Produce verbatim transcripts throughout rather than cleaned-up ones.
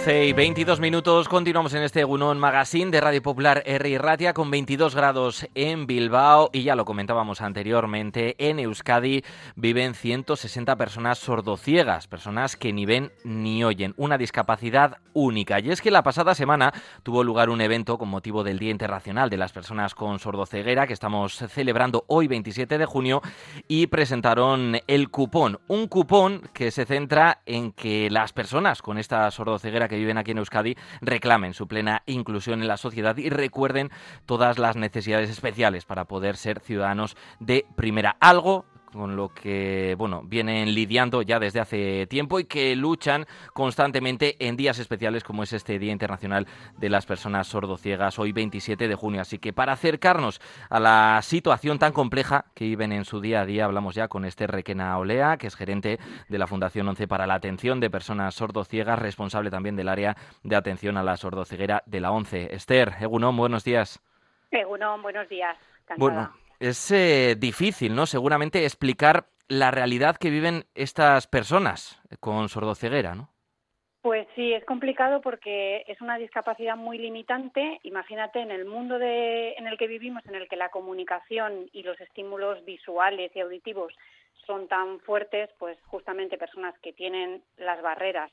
once y veintidós minutos, continuamos en este Egunon Magazine de Radio Popular Herri Ratia con veintidós grados en Bilbao y ya lo comentábamos anteriormente, en Euskadi viven ciento sesenta personas sordociegas, personas que ni ven ni oyen, una discapacidad única. Y es que la pasada semana tuvo lugar un evento con motivo del Día Internacional de las Personas con Sordoceguera que estamos celebrando hoy veintisiete de junio y presentaron el cupón, un cupón que se centra en que las personas con esta sordoceguera que viven aquí en Euskadi reclamen su plena inclusión en la sociedad y recuerden todas las necesidades especiales para poder ser ciudadanos de primera. Algo con lo que, bueno, vienen lidiando ya desde hace tiempo y que luchan constantemente en días especiales como es este Día Internacional de las Personas Sordociegas, hoy veintisiete de junio. Así que para acercarnos a la situación tan compleja que viven en su día a día, hablamos ya con Esther Requena Olea, que es gerente de la Fundación once para la Atención de Personas Sordociegas, responsable también del área de atención a la sordoceguera de la ONCE. Esther, Egunon, buenos días. Egunon, buenos días. Cansada. Bueno, es eh, difícil, ¿no? Seguramente explicar la realidad que viven estas personas con sordoceguera, ¿no? Pues sí, es complicado porque es una discapacidad muy limitante. Imagínate, en el mundo de, en el que vivimos, en el que la comunicación y los estímulos visuales y auditivos son tan fuertes, pues justamente personas que tienen las barreras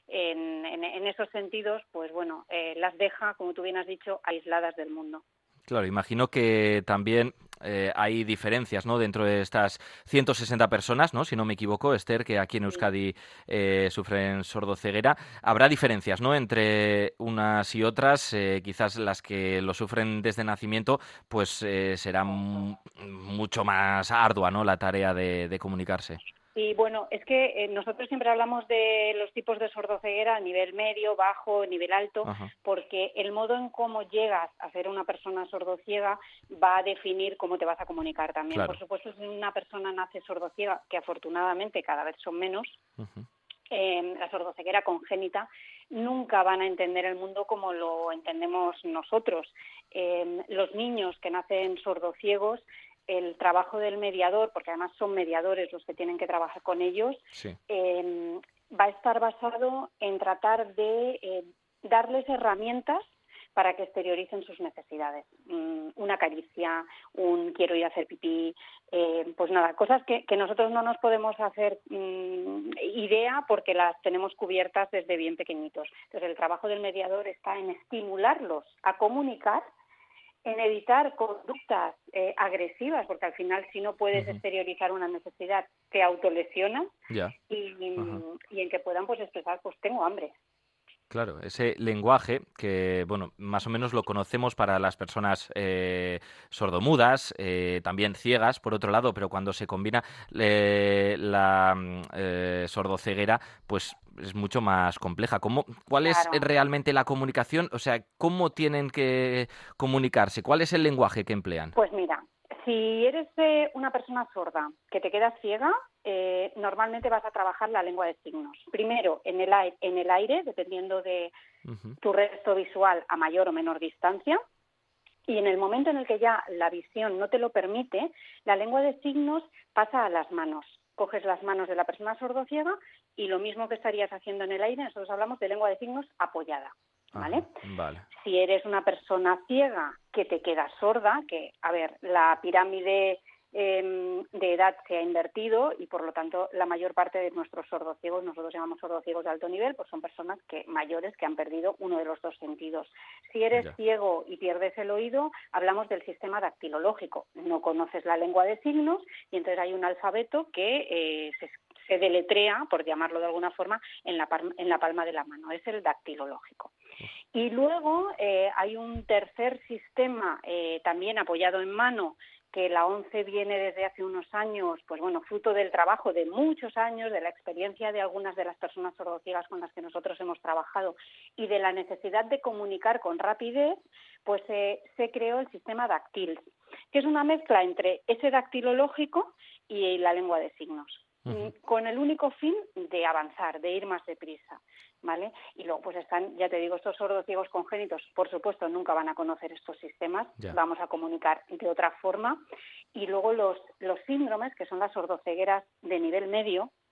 en, en, en esos sentidos, pues bueno, eh, las deja, como tú bien has dicho, aisladas del mundo. Claro, imagino que también eh, hay diferencias, ¿no?, dentro de estas ciento sesenta personas, ¿no?, si no me equivoco, Esther, que aquí en Euskadi eh, sufren sordoceguera. Habrá diferencias, ¿no?, entre unas y otras. Eh, quizás las que lo sufren desde nacimiento, pues eh, será m- mucho más ardua, ¿no?, la tarea de, de comunicarse. Y bueno, es que eh, nosotros siempre hablamos de los tipos de sordoceguera a nivel medio, bajo, nivel alto, Ajá. porque el modo en cómo llegas a ser una persona sordociega va a definir cómo te vas a comunicar también. Claro. Por supuesto, si una persona nace sordociega, que afortunadamente cada vez son menos, uh-huh. eh, la sordoceguera congénita, nunca van a entender el mundo como lo entendemos nosotros. Eh, los niños que nacen sordociegos, el trabajo del mediador, porque además son mediadores los que tienen que trabajar con ellos, sí. eh, va a estar basado en tratar de eh, darles herramientas para que exterioricen sus necesidades. Mm, una caricia, un quiero ir a hacer pipí, eh, pues nada, cosas que, que nosotros no nos podemos hacer mm, idea porque las tenemos cubiertas desde bien pequeñitos. Entonces el trabajo del mediador está en estimularlos a comunicar, en evitar conductas eh, agresivas, porque al final si no puedes uh-huh. exteriorizar una necesidad te autolesionas yeah. y, uh-huh. y en que puedan pues expresar pues tengo hambre. Claro, ese lenguaje que, bueno, más o menos lo conocemos para las personas eh, sordomudas, eh, también ciegas, por otro lado, pero cuando se combina eh, la eh, sordoceguera, pues es mucho más compleja. ¿Cómo, ¿Cuál claro. es realmente la comunicación? O sea, ¿cómo tienen que comunicarse? ¿Cuál es el lenguaje que emplean? Pues mira, si eres eh, una persona sorda que te quedas ciega, eh, normalmente vas a trabajar la lengua de signos. Primero en el aire, en el aire dependiendo de uh-huh. tu resto visual a mayor o menor distancia. Y en el momento en el que ya la visión no te lo permite, la lengua de signos pasa a las manos. Coges las manos de la persona sordociega y lo mismo que estarías haciendo en el aire, nosotros hablamos de lengua de signos apoyada. ¿Vale? Ajá, vale. Si eres una persona ciega que te queda sorda, que, a ver, la pirámide eh, de edad se ha invertido y, por lo tanto, la mayor parte de nuestros sordociegos, nosotros llamamos sordociegos de alto nivel, pues son personas que mayores que han perdido uno de los dos sentidos. Si eres ya. ciego y pierdes el oído, hablamos del sistema dactilológico. No conoces la lengua de signos y entonces hay un alfabeto que eh, se se deletrea, por llamarlo de alguna forma, en la, palma, en la palma de la mano. Es el dactilológico. Y luego eh, hay un tercer sistema eh, también apoyado en mano, que la ONCE viene desde hace unos años, pues bueno, fruto del trabajo de muchos años, de la experiencia de algunas de las personas sordociegas con las que nosotros hemos trabajado y de la necesidad de comunicar con rapidez, pues eh, se creó el sistema Dactyls, que es una mezcla entre ese dactilológico y la lengua de signos. Uh-huh. Con el único fin de avanzar, de ir más deprisa, ¿vale? Y luego pues están, ya te digo, estos sordociegos congénitos, por supuesto, nunca van a conocer estos sistemas, yeah. vamos a comunicar de otra forma. Y luego los, los síndromes, que son las sordocegueras de nivel medio,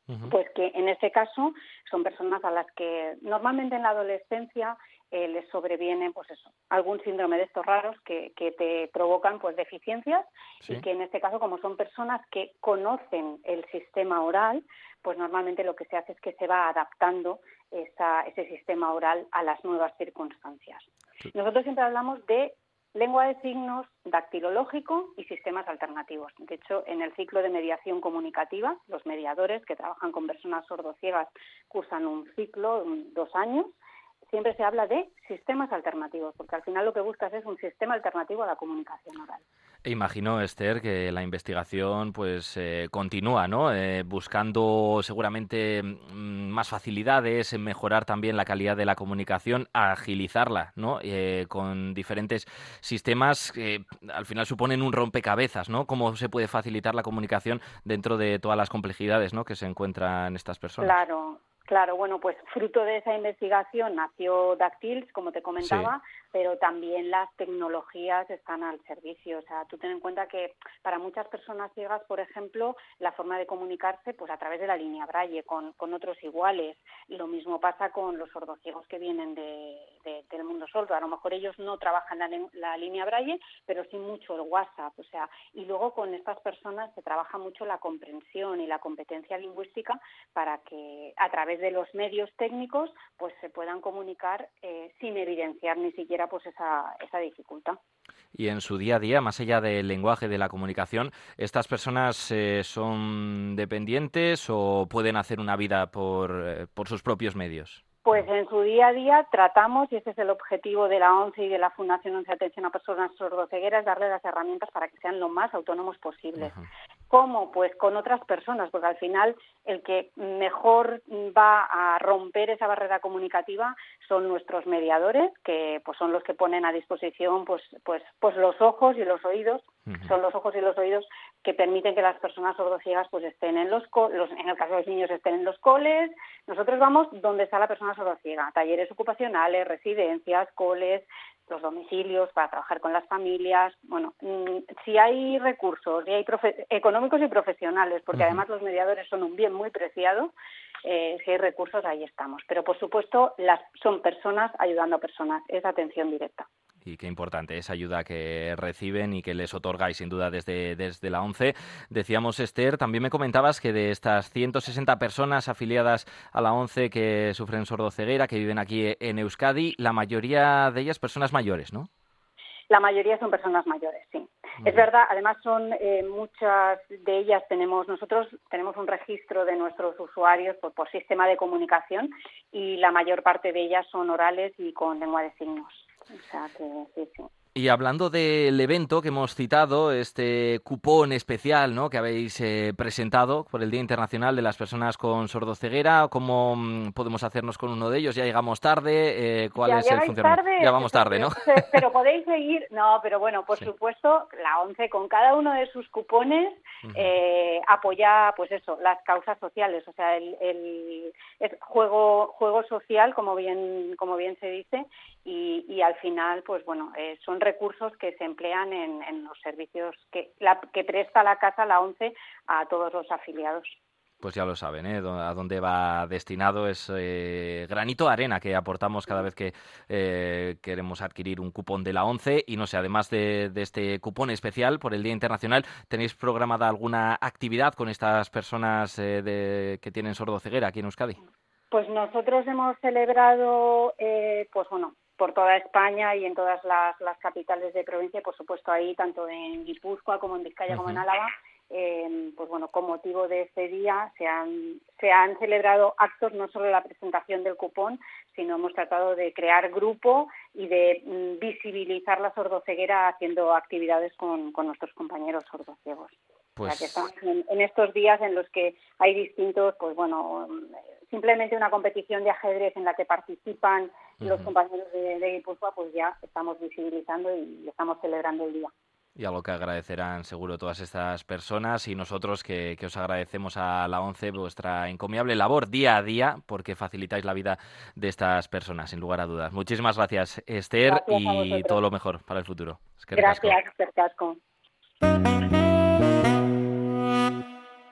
Uh-huh. Pues que en este caso son personas a las que normalmente en la adolescencia eh, les sobreviene pues eso, algún síndrome de estos raros que, que te provocan pues deficiencias, sí. Y que en este caso, como son personas que conocen el sistema oral, pues normalmente lo que se hace es que se va adaptando esa, ese sistema oral a las nuevas circunstancias. Sí. Nosotros siempre hablamos de lengua de signos, dactilológico y sistemas alternativos. De hecho, en el ciclo de mediación comunicativa, los mediadores que trabajan con personas sordociegas cursan un ciclo, un, dos años, siempre se habla de sistemas alternativos, porque al final lo que buscas es un sistema alternativo a la comunicación oral. E imagino, Esther, que la investigación pues eh, continúa, ¿no? Eh, buscando seguramente mm, más facilidades en mejorar también la calidad de la comunicación, agilizarla, ¿no? Eh, con diferentes sistemas que al final suponen un rompecabezas, ¿no? Cómo se puede facilitar la comunicación dentro de todas las complejidades, ¿no?, que se encuentran estas personas. Claro. Claro, bueno, pues fruto de esa investigación nació Dactyls, como te comentaba, sí. Pero también las tecnologías están al servicio. O sea, tú ten en cuenta que para muchas personas ciegas, por ejemplo, la forma de comunicarse pues a través de la línea Braille, con, con otros iguales. Y lo mismo pasa con los sordociegos que vienen de, de, del mundo sordo. A lo mejor ellos no trabajan la, la línea Braille, pero sí mucho el WhatsApp. O sea, y luego con estas personas se trabaja mucho la comprensión y la competencia lingüística para que a través de los medios técnicos pues se puedan comunicar eh, sin evidenciar ni siquiera pues esa, esa dificultad. Y en su día a día, más allá del lenguaje, de la comunicación, ¿estas personas eh, son dependientes o pueden hacer una vida por, eh, por sus propios medios? Pues en su día a día tratamos, y ese es el objetivo de la ONCE y de la Fundación ONCE Atención a Personas Sordocegueras, darle las herramientas para que sean lo más autónomos posibles. Uh-huh. ¿Cómo? Pues con otras personas, porque al final el que mejor va a romper esa barrera comunicativa son nuestros mediadores, que pues son los que ponen a disposición pues pues pues los ojos y los oídos, uh-huh. Son los ojos y los oídos que permiten que las personas sordociegas pues estén en los, co- los en el caso de los niños estén en los coles. Nosotros vamos donde está la persona sordociega, talleres ocupacionales, residencias, coles, los domicilios para trabajar con las familias. Bueno, si hay recursos, y hay profe- económicos y profesionales, porque uh-huh. Además los mediadores son un bien muy preciado, eh, si hay recursos ahí estamos. Pero por supuesto las son personas ayudando a personas, es atención directa. Y qué importante esa ayuda que reciben y que les otorgáis, sin duda, desde, desde la ONCE. Decíamos, Esther, también me comentabas que de estas ciento sesenta personas afiliadas a la ONCE que sufren sordoceguera, que viven aquí en Euskadi, la mayoría de ellas personas mayores, ¿no? La mayoría son personas mayores, sí. Uh-huh. Es verdad, además son eh, muchas de ellas, tenemos nosotros tenemos un registro de nuestros usuarios por, por sistema de comunicación y la mayor parte de ellas son orales y con lengua de signos. O sea que sí, sí. Y hablando del evento que hemos citado, este cupón especial, ¿no?, que habéis eh, presentado por el Día Internacional de las Personas con Sordoceguera, ¿cómo mm, podemos hacernos con uno de ellos? ¿Ya llegamos tarde? Eh, ¿Cuál ya es el funcionamiento? Tarde, ya vamos tarde, ¿no? Pero, pero podéis seguir, no, pero bueno, por sí. supuesto, la ONCE con cada uno de sus cupones uh-huh. eh, apoya, pues eso, las causas sociales, o sea, el, el, el juego juego social, como bien como bien se dice, y, y al final, pues bueno, eh, son recursos que se emplean en, en los servicios que, la, que presta la Casa, la ONCE, a todos los afiliados. Pues ya lo saben, ¿eh? A dónde va destinado es eh, granito de arena que aportamos cada vez que eh, queremos adquirir un cupón de la ONCE. Y no sé, además de, de este cupón especial por el Día Internacional, ¿tenéis programada alguna actividad con estas personas eh, de, que tienen sordoceguera aquí en Euskadi? Pues nosotros hemos celebrado, eh, pues bueno, por toda España y en todas las, las capitales de provincia, por supuesto ahí, tanto en Guipúzcoa como en Vizcaya uh-huh. como en Álava, eh, pues bueno, con motivo de este día se han, se han celebrado actos, no solo la presentación del cupón, sino hemos tratado de crear grupo y de mm, visibilizar la sordoceguera haciendo actividades con, con nuestros compañeros sordociegos. Pues... O sea, que estamos en, en estos días en los que hay distintos, pues bueno, simplemente una competición de ajedrez en la que participan uh-huh. los compañeros de, de Guipúzcoa, pues ya estamos visibilizando y estamos celebrando el día. Y algo que agradecerán seguro todas estas personas y nosotros que, que os agradecemos a la ONCE vuestra encomiable labor día a día porque facilitáis la vida de estas personas, sin lugar a dudas. Muchísimas gracias, Esther, gracias y todo lo mejor para el futuro. Es que gracias, Esther Casco.